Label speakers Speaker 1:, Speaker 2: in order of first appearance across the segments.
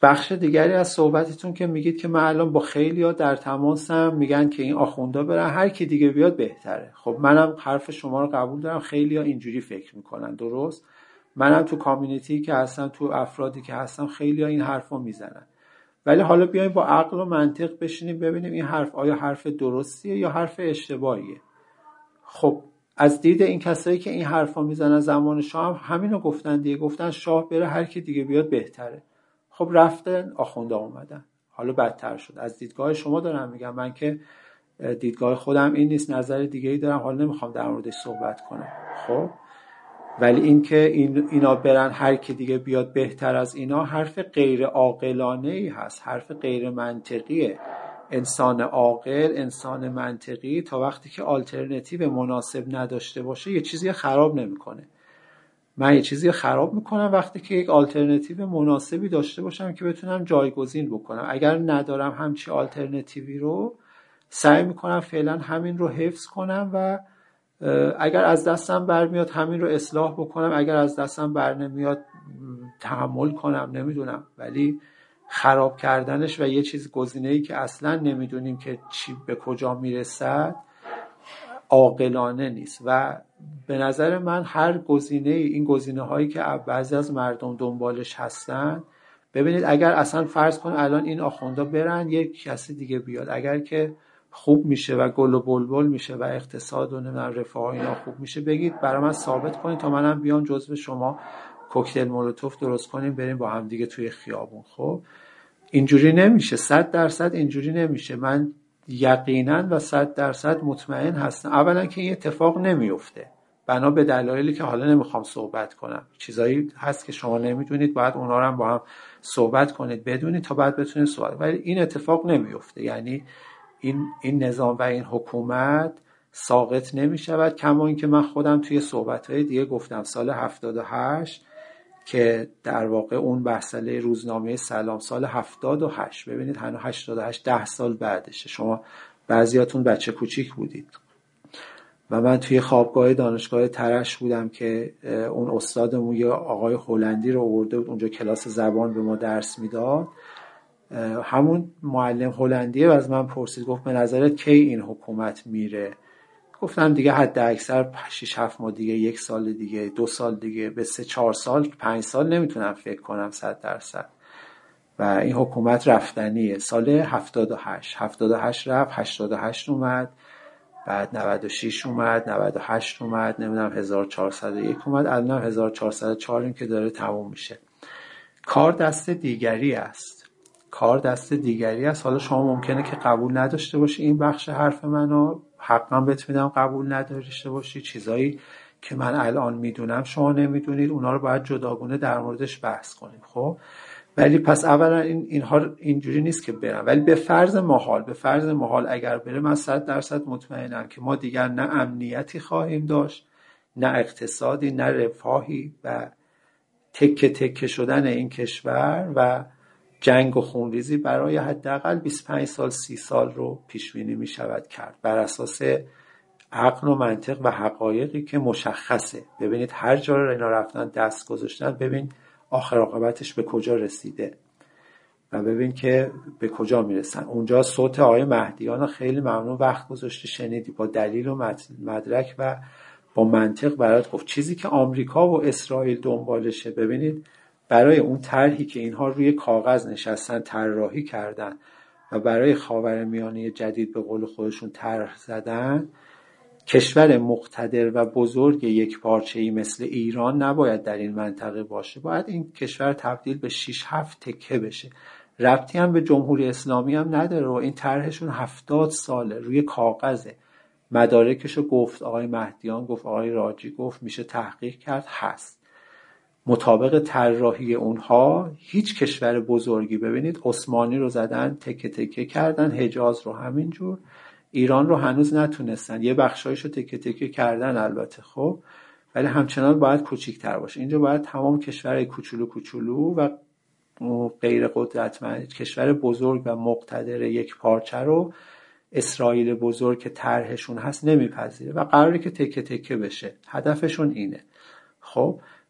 Speaker 1: بخش دیگری از صحبتتون که میگید که من الان با خیلی‌ها در تماسم، میگن که این آخوندا برن، هر کی دیگه بیاد بهتره. خب منم حرف شما رو قبول دارم، خیلی‌ها اینجوری فکر میکنن، درست؟ منم تو کامیونیتی که هستم، تو افرادی که هستم، خیلی‌ها این حرفو میزنن. ولی حالا بیایم با عقل و منطق بشینیم ببینیم این حرف آیا حرف درستیه یا حرف اشتباهیه. خب از دید این کسایی که این حرفا میزنن زمان شاه هم همینو گفتن دیگه، گفتن شاه بره هر کی دیگه بیاد بهتره. خب رفتن آخوندا اومدن، حالا بدتر شد. از دیدگاه شما دارم میگم، من که دیدگاه خودم این نیست، نظر دیگه‌ای دارم، حالا نمیخوام در موردش صحبت کنم. خب ولی این که اینا برن هر کی دیگه بیاد بهتر از اینا، حرف غیر عاقلانه‌ای هست، حرف غیر منطقیه. انسان عاقل، انسان منطقی تا وقتی که آلترناتیو مناسب نداشته باشه یه چیزی خراب نمیکنه. من یه چیزی خراب میکنم وقتی که یک آلترناتیو مناسبی داشته باشم که بتونم جایگزین بکنم. اگر ندارم همچی آلترناتیوی رو، سعی میکنم فعلا همین رو حفظ کنم و اگر از دستم برمیاد همین رو اصلاح بکنم، اگر از دستم بر نمیاد تحمل کنم، نمیدونم. ولی خراب کردنش و یه چیز گزینه‌ای که اصلا نمیدونیم که چی به کجا میرسد عاقلانه نیست. و به نظر من هر گزینه، این گزینه هایی که بعضی از مردم دنبالش هستن، ببینید اگر اصلا فرض کن الان این آخوندا برن یک کسی دیگه بیاد، اگر که خوب میشه و گل و بلبل میشه و اقتصاد و رفاه اینا خوب میشه، بگید برای من ثابت کنید تا منم بیام جزو شما کوکتل مولوتوف درست کنیم بریم با هم دیگه توی خیابون. خب اینجوری نمیشه، 100% اینجوری نمیشه. من یقینا و 100% مطمئن هستم اولا که این اتفاق نمیفته، بنا به دلایلی که حالا نمیخوام صحبت کنم. چیزایی هست که شما نمیدونید، باید اونا رو هم با هم صحبت کنید بدونید تا بعد بتونید صحبت. ولی این اتفاق نمیفته، یعنی این نظام و این حکومت ساقط نمیشود. کما اینکه من خودم توی صحبت‌های دیگه گفتم سال 78 که در واقع اون بحثله روزنامه سلام سال 78، ببینید هنوز 88 10 سال بعدشه. شما بعضیاتون بچه کوچیک بودید و من توی خوابگاه دانشگاه ترش بودم که اون استادمون یه آقای هلندی رو آورده بود اونجا کلاس زبان به ما درس میداد. همون معلم هلندیه و از من پرسید، گفت به نظرت کی این حکومت میره؟ گفتم دیگه حد اکثر 6-7 ماه دیگه، 1 سال دیگه، 2 سال دیگه، به 3-4 سال 5 سال نمیتونم فکر کنم 100%. و این حکومت رفتنیه. سال 78 رفت، 88 اومد، بعد 96 اومد، 98 اومد، نمیدونم 1401 اومد، الان 1404 این که داره تموم میشه. کار دست دیگری است. حالا شما ممکنه که قبول نداشته باشی این بخش حرف منو، حقا بهت میدم قبول نداشته باشی. چیزایی که من الان میدونم شما نمیدونید، اونا رو باید جداگونه در موردش بحث کنیم. خب ولی پس اولا اینها اینجوری نیست که برن، ولی به فرض محال اگر بره، من 100% مطمئنم که ما دیگر نه امنیتی خواهیم داشت، نه اقتصادی، نه رفاهی، و تکه تکه شدن این کشور و جنگ و خونریزی برای حداقل 25 سال 30 سال رو پیش بینی می شود کرد بر اساس عقل و منطق و حقایقی که مشخصه. ببینید هر جا رو اینا رفتن دست گذاشتن، ببین آخر عاقبتش به کجا رسیده و ببین که به کجا میرسن. اونجا صوت آقای مهدیان خیلی ممنون وقت گذاشتی شنیدی، با دلیل و مدرک و با منطق برات گفت. چیزی که آمریکا و اسرائیل دنبالشه، ببینید برای اون طرحی که اینها روی کاغذ نشستن طراحی کردن و برای خاورمیانه جدید به قول خودشون طرح زدن، کشور مقتدر و بزرگ یک پارچه‌ای مثل ایران نباید در این منطقه باشه. باید این کشور تبدیل به 6-7 تکه بشه. ربطی هم به جمهوری اسلامی هم نداره و این طرحشون 70 ساله روی کاغذه. مدارکشو گفت آقای مهدیان، گفت آقای راجی، گفت میشه تحقیق کرد، هست. مطابق طراحی اونها هیچ کشور بزرگی، ببینید عثمانی رو زدن تکه تکه کردن، حجاز رو همینجور، ایران رو هنوز نتونستن، یه بخشایشو تکه تکه کردن البته، خب ولی همچنان باید کوچیک‌تر باشه. اینجا باید تمام کشورهای کوچولو کوچولو و غیر قدرتمند، کشور بزرگ و مقتدر یک پارچه رو اسرائیل بزرگ که طرحشون هست نمیپذیره و قراره که تکه تکه بشه. هدفشون اینه. خب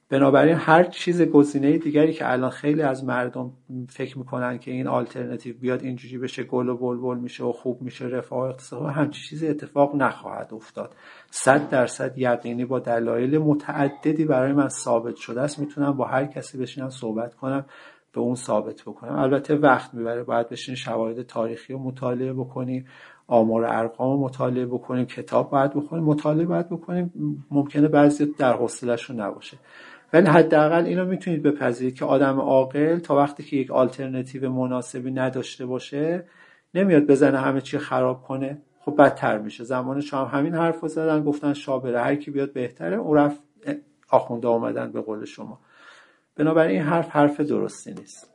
Speaker 1: بنابراین هر چیز گزینه دیگری که الان خیلی از مردم فکر میکنن که این آلترناتیو بیاد اینجوری بشه گل و بلبل میشه و خوب میشه رفاه اقتصادی، همچین چیزی اتفاق نخواهد افتاد. 100% یقینی با دلایل متعددی برای من ثابت شده است. میتونم با هر کسی بشینم صحبت کنم به اون ثابت بکنم. البته وقت میبره، باید بشین شواهد تاریخی رو مطالعه بکنیم، آمار و ارقام رو مطالعه بکنیم، کتاب باید بخونیم، مطالعه باید بکنیم. ممکنه بعضی در حوصله‌شون نباشه، ولی حداقل اینو میتونید بپذیرید که آدم عاقل تا وقتی که یک آلترناتیو مناسبی نداشته باشه نمیاد بزنه همه چی خراب کنه. خب بدتر میشه. زمان شاه همین حرفو زدن، گفتن شاه بره هر کی بیاد بهتره، اون رفت آخونده اومدن به قول شما. بنابراین این حرف درستی نیست.